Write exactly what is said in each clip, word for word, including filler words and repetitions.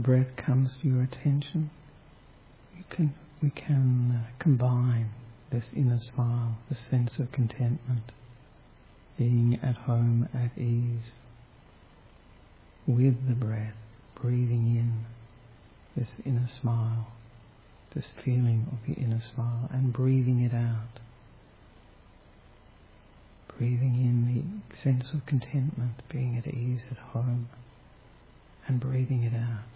breath comes to your attention, you can we can uh, combine this inner smile, this sense of contentment, being at home, at ease, with the breath, breathing in this inner smile, this feeling of the inner smile, and breathing it out. Breathing in the sense of contentment, being at ease at home, and breathing it out.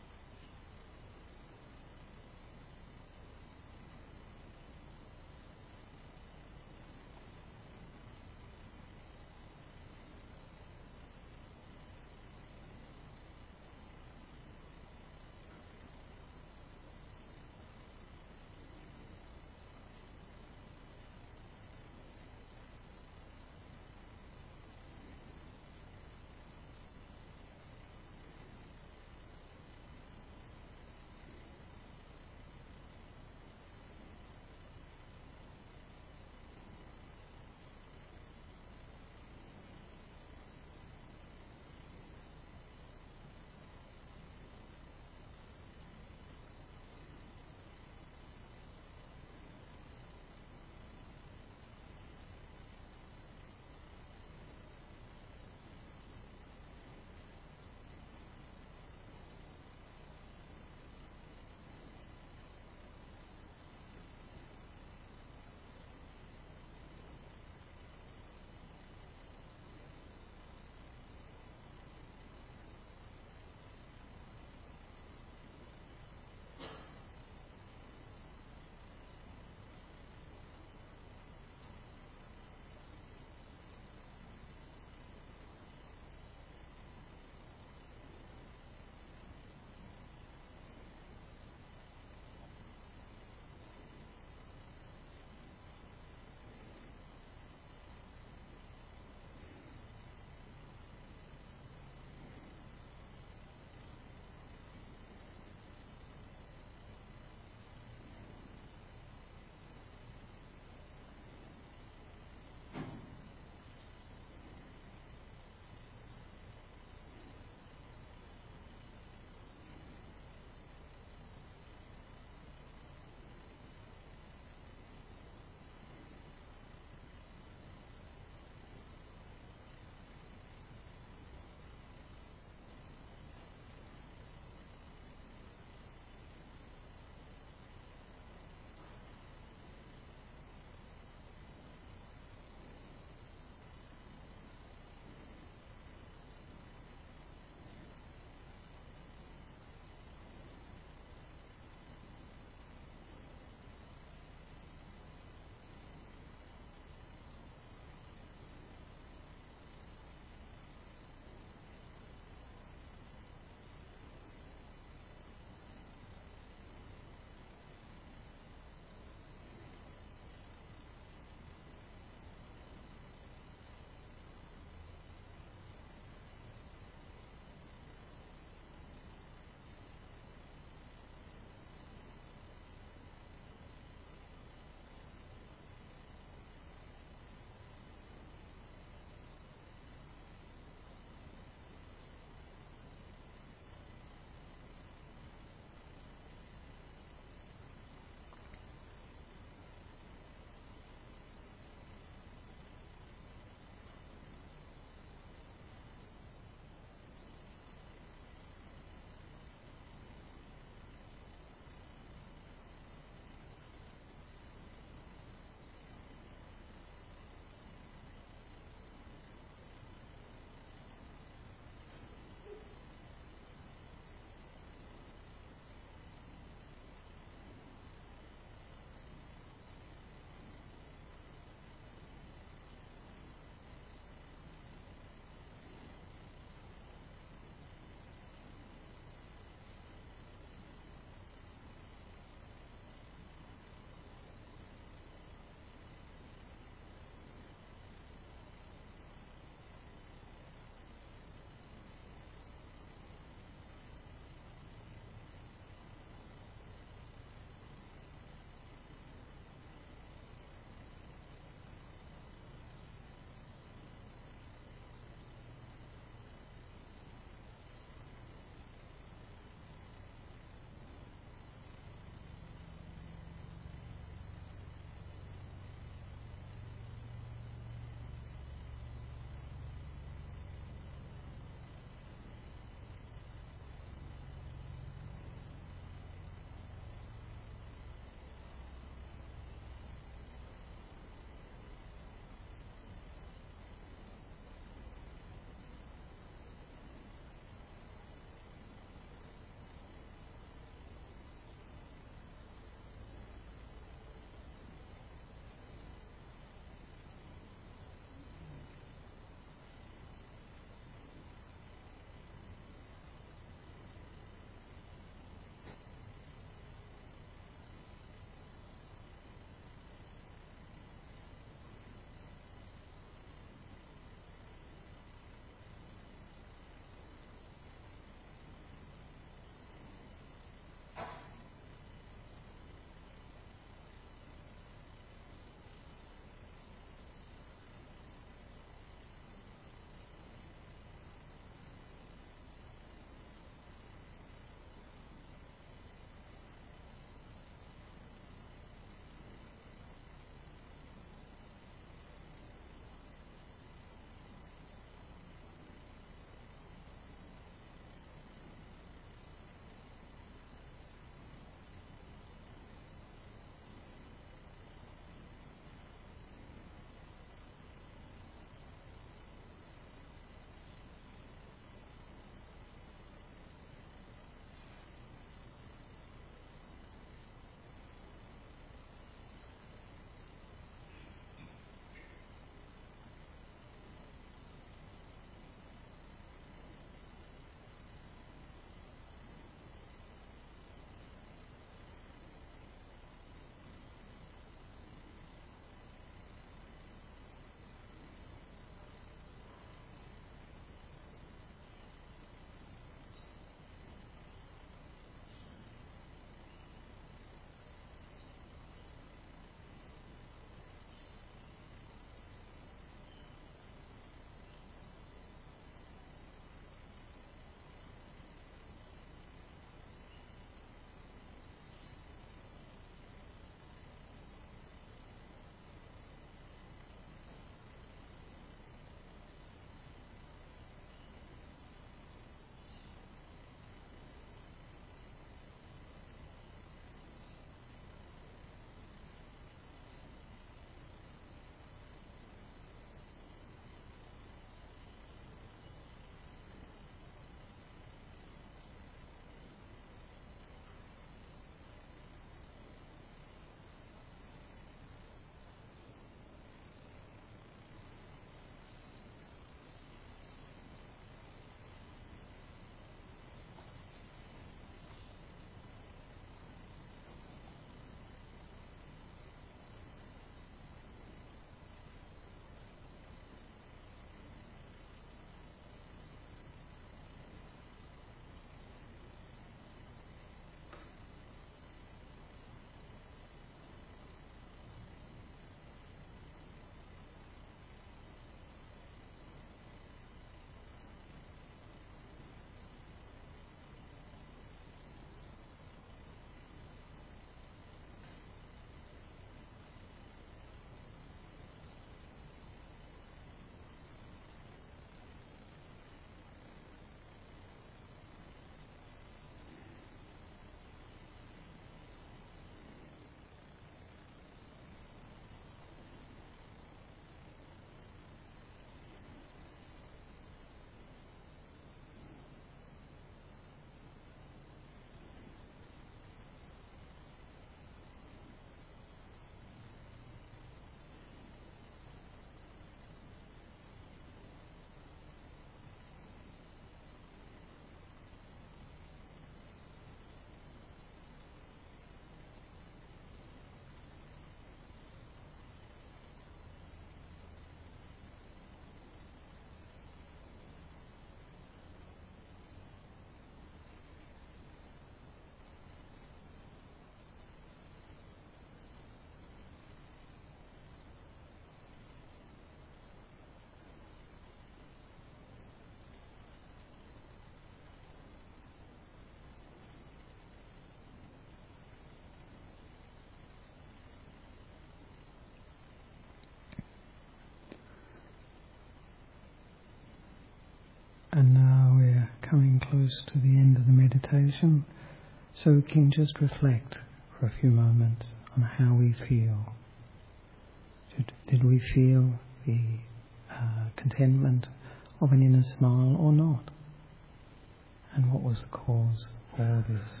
And now we're coming close to the end of the meditation, so we can just reflect for a few moments on how we feel. Did, did we feel the uh, contentment of an inner smile or not? And what was the cause for this?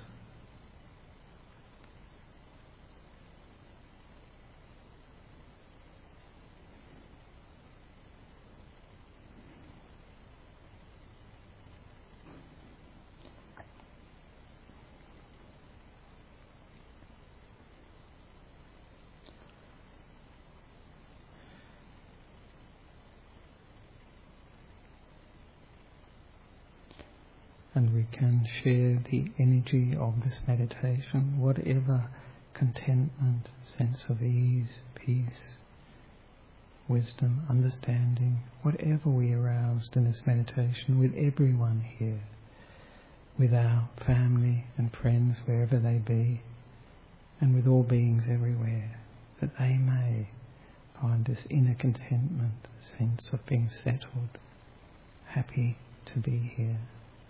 And we can share the energy of this meditation, whatever contentment, sense of ease, peace, wisdom, understanding, whatever we aroused in this meditation with everyone here, with our family and friends wherever they be, and with all beings everywhere, that they may find this inner contentment, sense of being settled, happy to be here.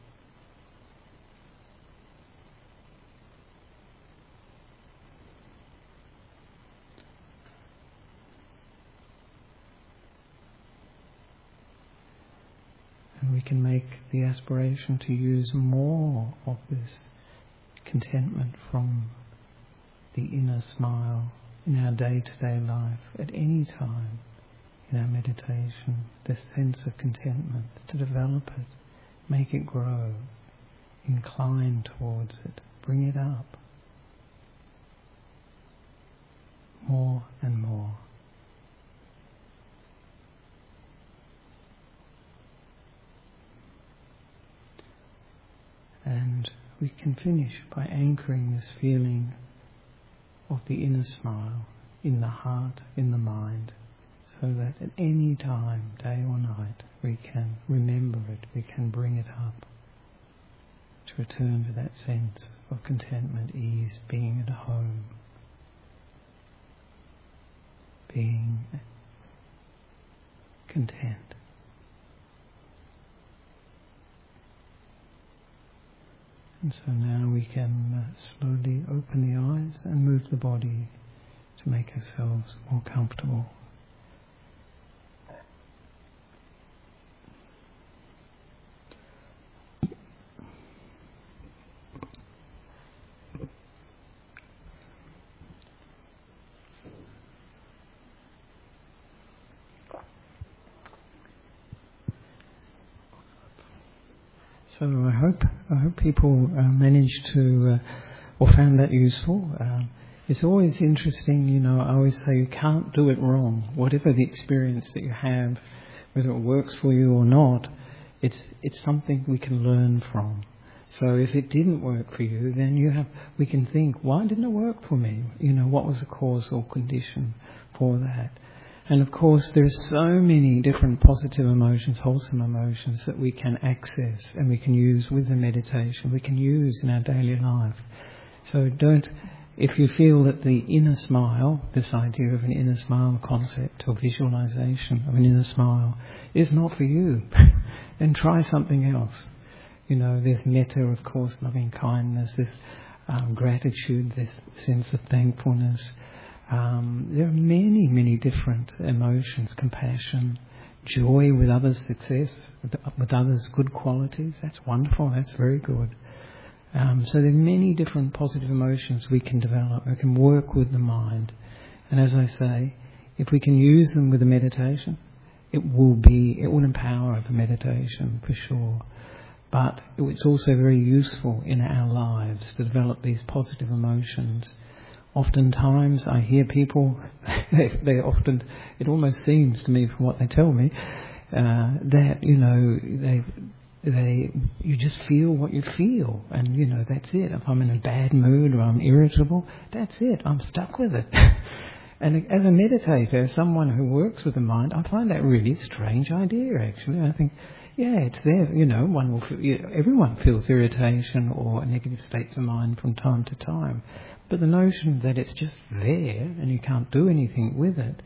And we can make the aspiration to use more of this contentment from the inner smile in our day-to-day life, at any time in our meditation, this sense of contentment, to develop it, make it grow, incline towards it, bring it up more and more. And we can finish by anchoring this feeling of the inner smile in the heart, in the mind, so that at any time, day or night, we can remember it, we can bring it up, to return to that sense of contentment, ease, being at home, being content. And so now we can uh, slowly open the eyes and move the body to make ourselves more comfortable. So I hope I hope people uh, managed to uh, or found that useful. Uh, it's always interesting, you know. I always say you can't do it wrong. Whatever the experience that you have, whether it works for you or not, it's it's something we can learn from. So if it didn't work for you, then you have we can think, why didn't it work for me? You know, what was the cause or condition for that? And of course, there are so many different positive emotions, wholesome emotions that we can access and we can use with the meditation, we can use in our daily life. So don't, if you feel that the inner smile, this idea of an inner smile concept or visualization of an inner smile is not for you, then try something else. You know, there's metta, of course, loving kindness, this um, gratitude, this sense of thankfulness. Um, there are many, many different emotions, compassion, joy with others' success, with, with others' good qualities. That's wonderful, that's very good. Um, so there are many different positive emotions we can develop. We can work with the mind. And as I say, if we can use them with the meditation, it will be, it will empower the meditation for sure. But it's also very useful in our lives to develop these positive emotions. Oftentimes I hear people, they, they often, it almost seems to me from what they tell me, uh, that, you know, they, they, you just feel what you feel, and, you know, that's it. If I'm in a bad mood or I'm irritable, that's it, I'm stuck with it. And as a meditator, as someone who works with the mind, I find that really a strange idea, actually. I think, yeah, it's there, you know, one will feel, you know, everyone feels irritation or negative states of mind from time to time. But the notion that it's just there and you can't do anything with it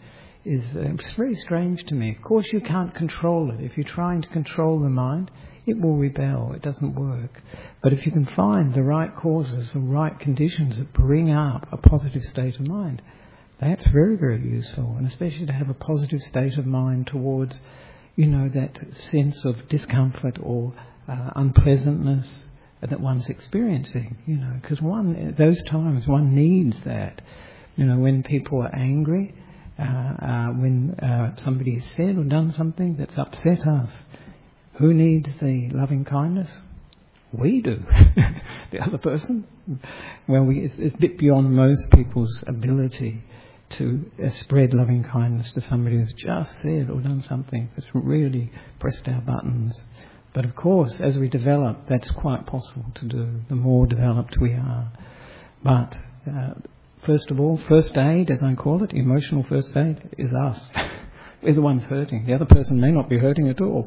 is uh, it's very strange to me. Of course, you can't control it. If you're trying to control the mind, it will rebel. It doesn't work. But if you can find the right causes, the right conditions that bring up a positive state of mind, that's very, very useful. And especially to have a positive state of mind towards, you know, that sense of discomfort or uh, unpleasantness that one's experiencing, you know, because one, those times one needs that. You know, when people are angry, uh, uh, when uh, somebody has said or done something that's upset us, who needs the loving kindness? We do. The other person? Well, we, it's, it's a bit beyond most people's ability to uh, spread loving kindness to somebody who's just said or done something that's really pressed our buttons. But of course, as we develop, that's quite possible to do, the more developed we are. But uh, first of all, first aid, as I call it, emotional first aid, is us. We're the ones hurting. The other person may not be hurting at all.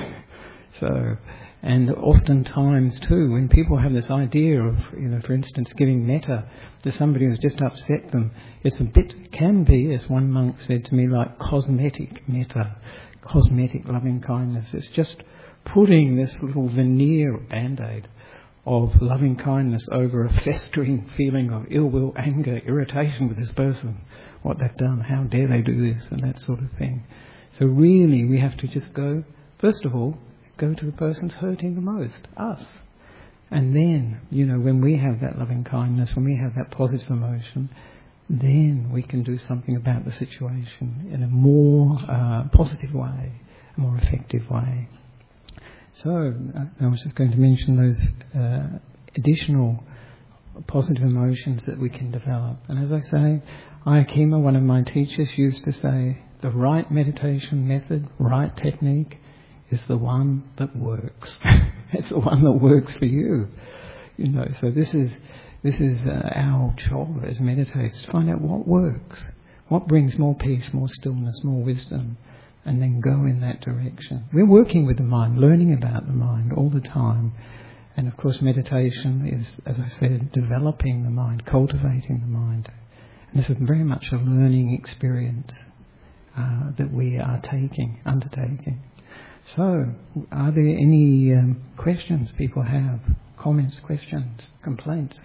So, and oftentimes too, when people have this idea of, you know, for instance, giving metta to somebody who's just upset them, it's a bit, can be, as one monk said to me, like cosmetic metta, cosmetic loving kindness. It's just putting this little veneer or band-aid of loving kindness over a festering feeling of ill will, anger, irritation with this person, what they've done, how dare they do this, and that sort of thing. So really we have to just go, first of all, go to the person's hurting the most, us. And then, you know, when we have that loving kindness, when we have that positive emotion, then we can do something about the situation in a more uh, positive way, a more effective way. So, uh, I was just going to mention those uh, additional positive emotions that we can develop. And as I say, Ayakema, one of my teachers, used to say, the right meditation method, right technique, is the one that works. It's the one that works for you. You know, so this is this is uh, our job as meditators, to find out what works, what brings more peace, more stillness, more wisdom, and then go in that direction. We're working with the mind, learning about the mind all the time. And of course meditation is, as I said, developing the mind, cultivating the mind. And this is very much a learning experience uh, that we are taking, undertaking. So, are there any um, questions people have? Comments, questions, complaints?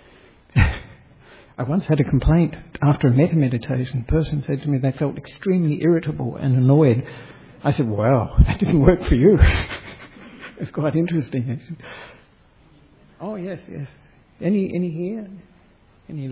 I once had a complaint after a metta meditation. A person said to me they felt extremely irritable and annoyed. I said, wow, that didn't work for you. It's quite interesting, actually. Oh, yes, yes. Any any here? Any?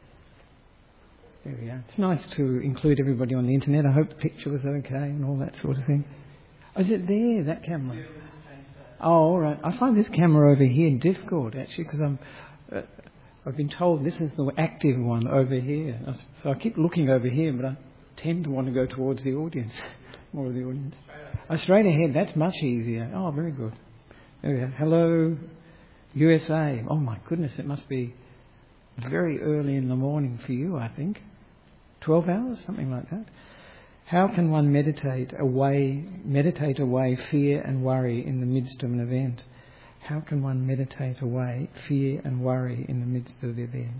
There we are. It's nice to include everybody on the internet. I hope the picture was okay and all that sort of thing. Oh, is it there, that camera? Oh, all right. I find this camera over here difficult, actually, because I'm... Uh, I've been told this is the active one over here. So I keep looking over here, but I tend to want to go towards the audience, more of the audience. Oh, straight ahead, that's much easier. Oh, very good. There we go. Hello, U S A. Oh, my goodness, it must be very early in the morning for you, I think. twelve hours, something like that. How can one meditate away, meditate away fear and worry in the midst of an event? How can one meditate away fear and worry in the midst of the event?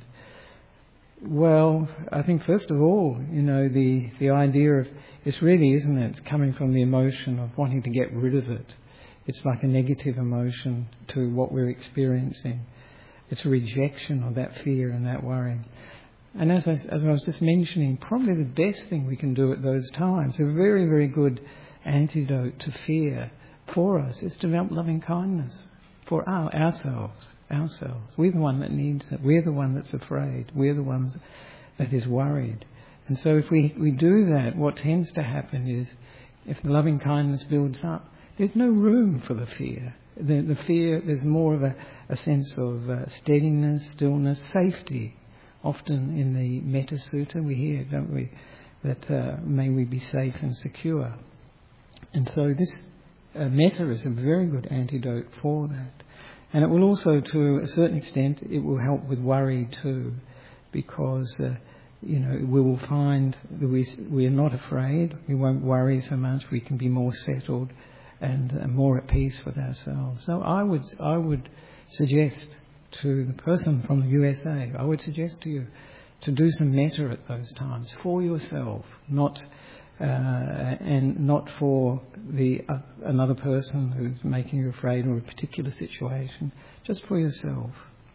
Well, I think first of all, you know, the, the idea of, it's really, isn't it, it's coming from the emotion of wanting to get rid of it. It's like a negative emotion to what we're experiencing. It's a rejection of that fear and that worry. And as I, as I was just mentioning, probably the best thing we can do at those times, a very, very good antidote to fear for us, is to develop loving kindness. For our, ourselves, ourselves. We're the one that needs it. We're the one that's afraid. We're the ones that is worried. And so if we, we do that, what tends to happen is, if the loving kindness builds up, there's no room for the fear. The, the fear, there's more of a, a sense of uh, steadiness, stillness, safety. Often in the Metta Sutta we hear, don't we, that uh, may we be safe and secure. And so this Uh, metta is a very good antidote for that. And it will also, to a certain extent, it will help with worry too, because, uh, you know, we will find that we, we are not afraid, we won't worry so much, we can be more settled and uh, more at peace with ourselves. So I would, I would suggest to the person from the U S A, I would suggest to you to do some metta at those times for yourself, not uh, and not for the uh, another person who's making you afraid or a particular situation, just for yourself.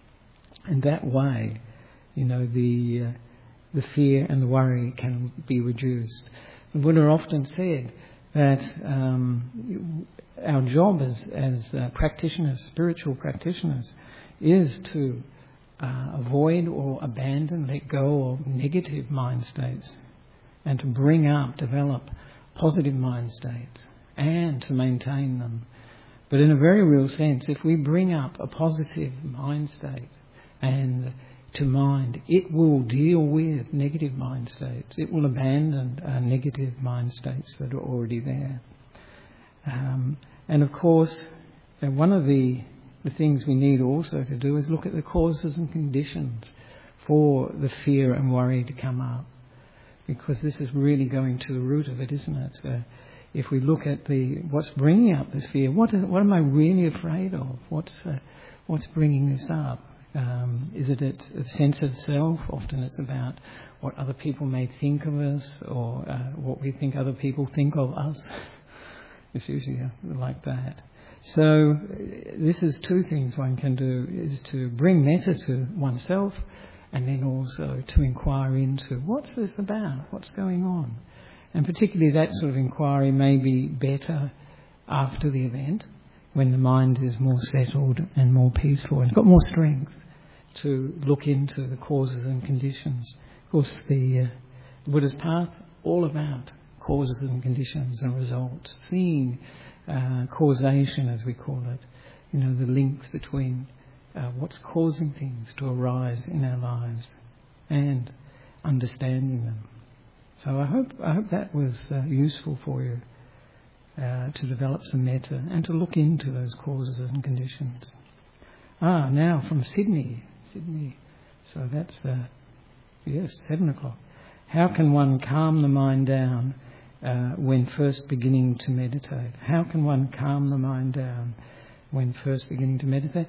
And that way, you know, the uh, the fear and the worry can be reduced. The Buddha often said that um, our job as, as uh, practitioners, spiritual practitioners, is to uh, avoid or abandon, let go of negative mind states, and to bring up, develop positive mind states, and to maintain them. But in a very real sense, if we bring up a positive mind state and to mind, it will deal with negative mind states. It will abandon uh, negative mind states that are already there. Um, and of course, uh, one of the, the things we need also to do is look at the causes and conditions for the fear and worry to come up. Because this is really going to the root of it, isn't it? Uh, if we look at the what's bringing up this fear, what is what am I really afraid of? What's uh, what's bringing this up? Um, is it a sense of self? Often it's about what other people may think of us, or uh, what we think other people think of us. It's usually like that. So this is two things one can do, is to bring metta to oneself, and then also to inquire into what's this about, what's going on. And particularly that sort of inquiry may be better after the event, when the mind is more settled and more peaceful and got more strength to look into the causes and conditions. Of course, the, uh, the Buddha's path, all about causes and conditions and results, seeing uh, causation, as we call it, you know, the links between uh, what's causing things to arise in our lives and understanding them. So I hope I hope that was uh, useful for you. Uh, to develop some metta and to look into those causes and conditions. Ah, now from Sydney. Sydney. So that's, uh, yes, seven o'clock. How can one calm the mind down uh, when first beginning to meditate? How can one calm the mind down when first beginning to meditate?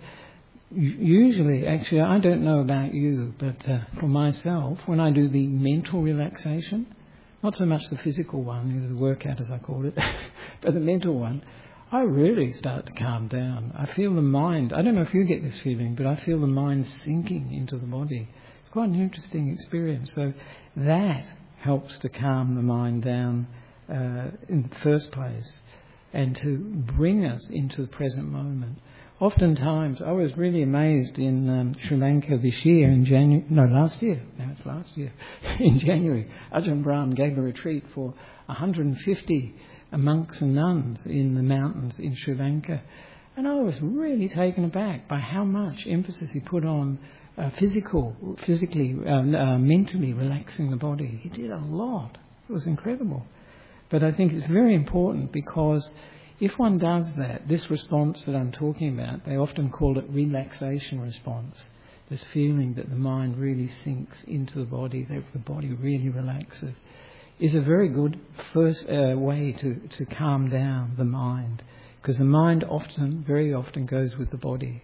Usually, actually, I don't know about you, but uh, for myself, when I do the mental relaxation, not so much the physical one, the workout as I call it, but the mental one, I really start to calm down. I feel the mind, I don't know if you get this feeling, but I feel the mind sinking into the body. It's quite an interesting experience. So that helps to calm the mind down uh, in the first place and to bring us into the present moment. Oftentimes, I was really amazed in um, Sri Lanka this year, in January, no, last year, no, it's last year, in January, Ajahn Brahm gave a retreat for one hundred fifty monks and nuns in the mountains in Sri Lanka. And I was really taken aback by how much emphasis he put on uh, physical, physically, uh, uh, mentally relaxing the body. He did a lot. It was incredible. But I think it's very important, because if one does that, this response that I'm talking about, they often call it relaxation response. This feeling that the mind really sinks into the body, that the body really relaxes, is a very good first uh, way to, to calm down the mind. Because the mind often, very often, goes with the body.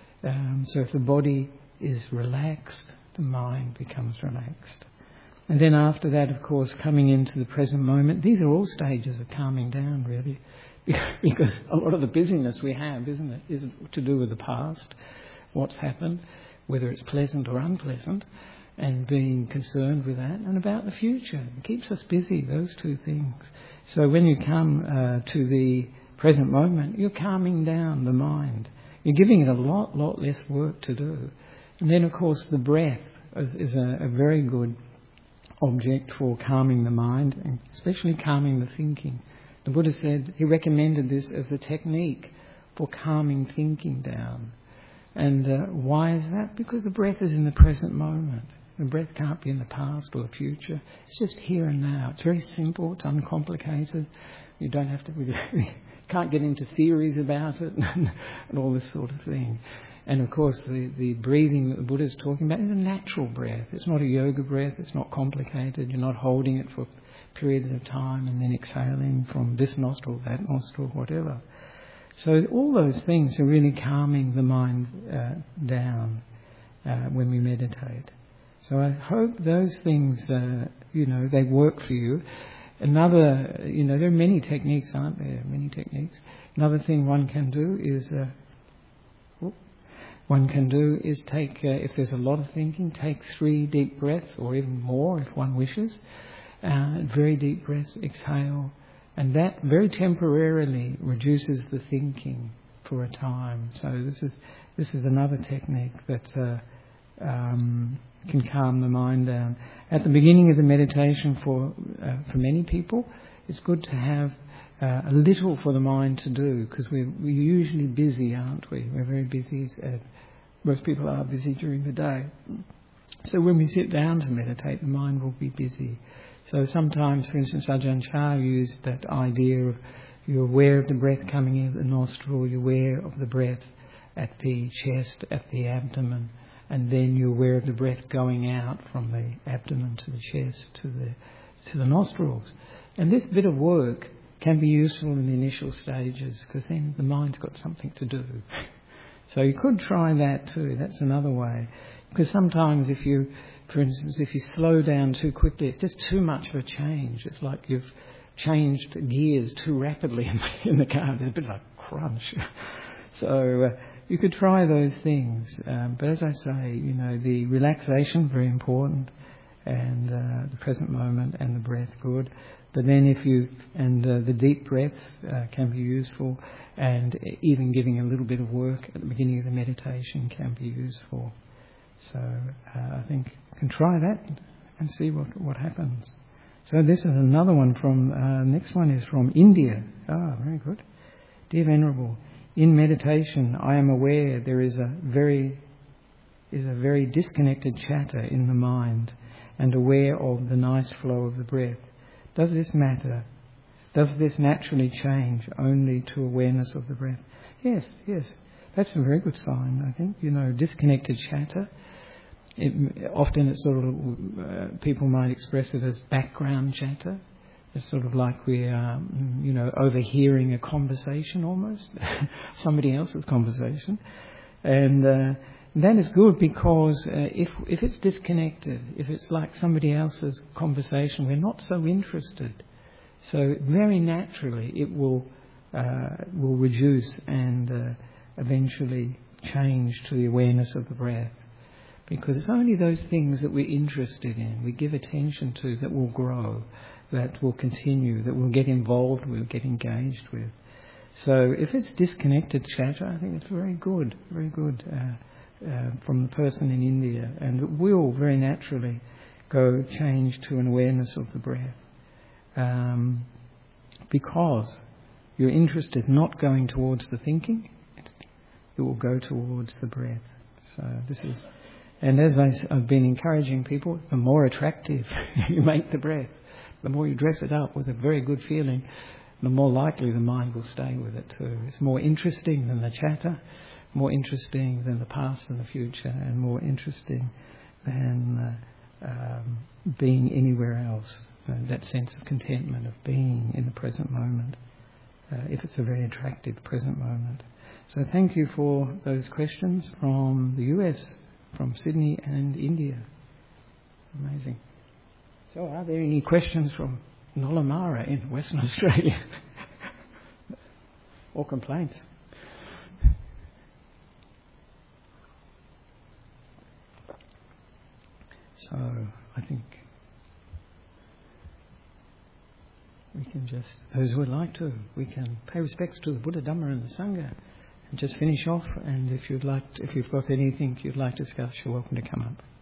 Um, so if the body is relaxed, the mind becomes relaxed. And then after that, of course, coming into the present moment, these are all stages of calming down, really. Because a lot of the busyness we have, isn't it, is to do with the past, what's happened, whether it's pleasant or unpleasant, and being concerned with that, and about the future. It keeps us busy, those two things. So when you come uh, to the present moment, you're calming down the mind. You're giving it a lot, lot less work to do. And then, of course, the breath is, is a, a very good object for calming the mind, and especially calming the thinking. The Buddha said he recommended this as a technique for calming thinking down. And uh, why is that? Because the breath is in the present moment. The breath can't be in the past or the future. It's just here and now. It's very simple. It's uncomplicated. You don't have to really, can't get into theories about it and all this sort of thing. And of course, the, the breathing that the Buddha is talking about is a natural breath. It's not a yoga breath. It's not complicated. You're not holding it for periods of time and then exhaling from this nostril, that nostril, whatever. So all those things are really calming the mind uh, down uh, when we meditate. So I hope those things, uh, you know, they work for you. another, you know, there are many techniques, aren't there? Many techniques. Another thing one can do is, uh, whoop, one can do is take, uh, if there's a lot of thinking, take three deep breaths, or even more if one wishes. Uh, very deep breaths, exhale, and that very temporarily reduces the thinking for a time. So this is this is another technique that uh, um, can calm the mind down. At the beginning of the meditation, for uh, for many people, it's good to have uh, a little for the mind to do, because we're, we're usually busy, aren't we? We're very busy. Uh, most people are busy during the day. So when we sit down to meditate, the mind will be busy. So sometimes, for instance, Ajahn Chah used that idea of you're aware of the breath coming in the nostril, you're aware of the breath at the chest, at the abdomen, and then you're aware of the breath going out from the abdomen to the chest to the to the nostrils. And this bit of work can be useful in the initial stages, because then the mind's got something to do. So you could try that too. That's another way. Because sometimes if you, for instance, if you slow down too quickly, it's just too much of a change. It's like you've changed gears too rapidly in the, in the car. There's a bit like crunch. So uh, you could try those things. Um, but as I say, you know, the relaxation, very important, and uh, the present moment and the breath, good. But then if you, and uh, the deep breaths uh, can be useful, and even giving a little bit of work at the beginning of the meditation can be useful. So uh, I think you can try that and see what, what happens. So this is another one from, uh, next one is from India. Ah, very good. Dear Venerable, in meditation I am aware there is a very, is a very disconnected chatter in the mind, and aware of the nice flow of the breath. Does this matter? Does this naturally change only to awareness of the breath? Yes, yes. That's a very good sign, I think. You know, disconnected chatter. It, often it's sort of, uh, people might express it as background chatter. It's sort of like we're, um, you know, overhearing a conversation almost, somebody else's conversation. And uh, that is good, because uh, if if it's disconnected, if it's like somebody else's conversation, we're not so interested. So very naturally it will uh, will reduce and uh, eventually change to the awareness of the breath. Because it's only those things that we're interested in, we give attention to, that will grow, that will continue, that we'll get involved with, get engaged with. So if it's disconnected chatter, I think it's very good, very good uh, uh, from the person in India. And it will very naturally go change to an awareness of the breath. Um, because your interest is not going towards the thinking, it will go towards the breath. So this is... And as I, I've been encouraging people, the more attractive you make the breath, the more you dress it up with a very good feeling, the more likely the mind will stay with it too. It's more interesting than the chatter, more interesting than the past and the future, and more interesting than uh, um, being anywhere else. Uh, that sense of contentment of being in the present moment, uh, if it's a very attractive present moment. So thank you for those questions from the U S, from Sydney and India. Amazing. So are there any questions from Nollamara in Western Australia? Or complaints? So I think we can just, those who would like to, we can pay respects to the Buddha, Dhamma and the Sangha. Just finish off, and if you'd like, to, if you've got anything you'd like to discuss, you're welcome to come up.